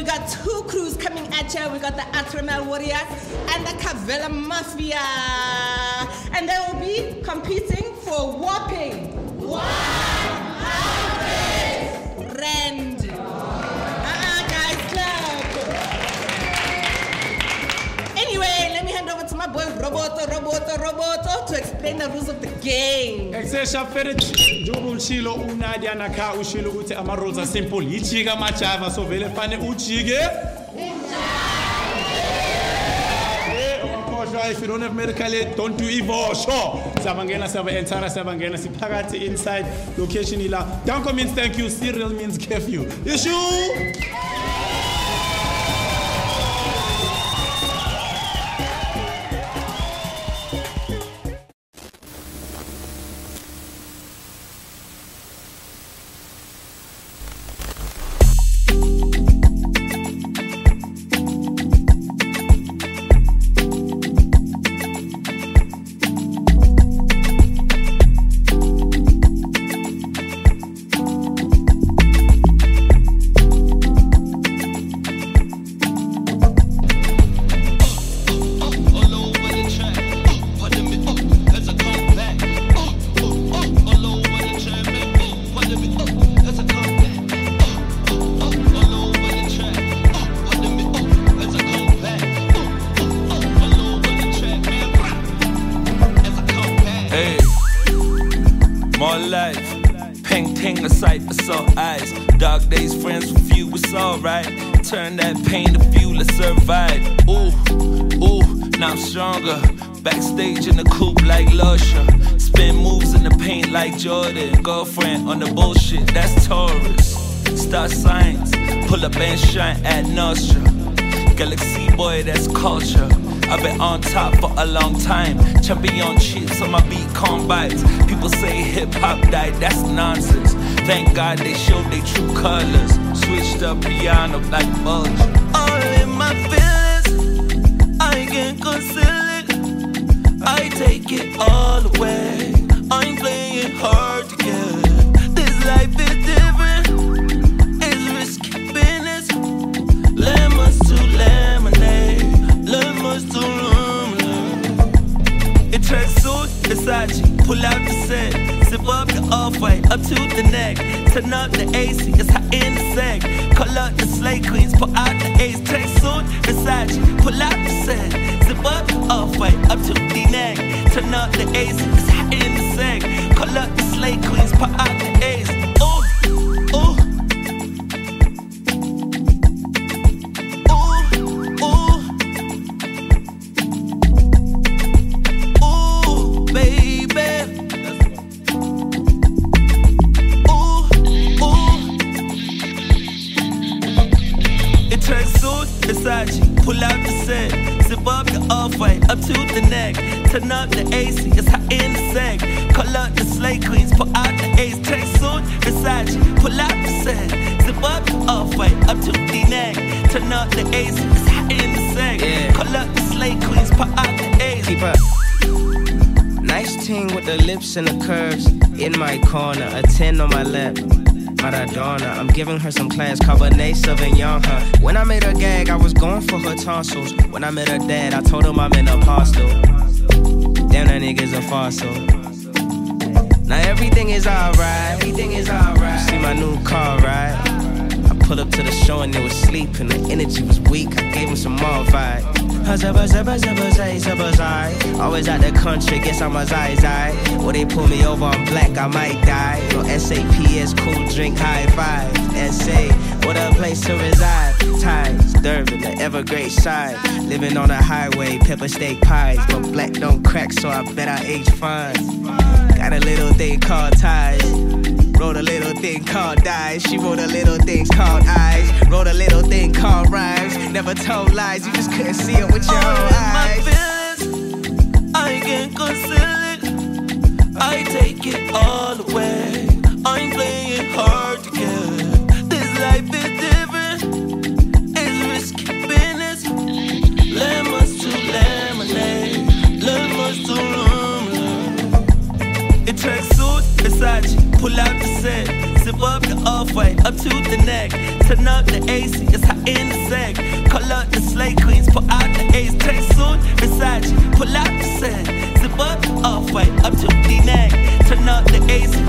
we got two crews coming at you. We got the Atramal Warriors and the Cavella Mafia. And they will be competing for whopping 100 Rand. Guys, clap. Anyway, let me hand over to my boy Roboto to explain the rules of the game. Exesha Ferit Jubulshilo Unadia Naka Ushilo Ute Amarosa simple. Ichiga Machava so vele fane Uchige. If you don't have medical aid, don't do Evo. Sure. Savangena Sava Entara Savangena Sipagati inside location ila. Danko means thank you, Cyril means curfew. Issue! Turn that pain to fuel to survive. Ooh, now I'm stronger. Backstage in the coupe like Lusher. Spin moves in the paint like Jordan. Girlfriend on the bullshit, that's Taurus. Star signs, pull up and shine at Nostra. Galaxy boy, that's culture. I've been on top for a long time. Champion chips on my beat combines. People say hip-hop died, that's nonsense. Thank God they showed their true colors. Switched up piano like Bulge. All in my feelings, I can't conceal it. I take it all away. I'm playing hard to get. This life is different. It's risky business. Lemons to lemonade. Lemons to lemonade. It tracks suit, Versace. Pull out the set. Zip up the off-white, up to the neck. Turn up the AC, it's hot in the sack. Call up the slay queens, pull out the ace. Track suit, Versace, pull out the set. Zip up the off-white, up to the neck. Turn up the AC, it's hot in the sack. Call up the slay queens, pull out the ace. Ooh, ooh. Versace, pull out the set. Zip up the off-white, up to the neck. Turn up the AC, it's hot in the sack. Call up the slay queens, pull out the ace. Track suit, Versace, pull out the set. Zip up the off-white, up to the neck. Turn up the AC, it's hot in the sack. Call up the slay queens, pull out the ace. Keep up. Nice ting with the lips and the curves. In my corner, a 10 on my lap. Maradona, I'm giving her some class, Cabernet Sauvignon, huh? When I made her gag, I was going for her tonsils. When I met her dad, I told him I'm an apostle. Damn, that nigga's a fossil. Now everything is alright, everything is alright. You see my new car, right? I pulled up to the show and they was sleeping. The energy was weak, I gave him some more vibe. Always out the country, guess I'm a zai. Or they pull me over, I'm black, I might die. No SAPS, cool drink, high five. SA, what a place to reside. Ties, Durban, the Evergreen side. Living on a highway, pepper steak pies. But black don't crack, so I bet I age fine. Got a little thing called ties. Wrote a little thing called dies. She wrote a little thing called eyes. Wrote a little thing called rhymes. Never told lies, you just couldn't see it with your own eyes. My feelings, I can't conceal it. I take it all away. I'm playing hard to get. This life is different. It's risky business. Lemons to lemonade. Lemons to lemonade. It tracks suit, Versace. Pull out the set, zip up the off-white, up to the neck. Turn up the AC, it's hot in the fight up to D-Nag. Turn up the AC,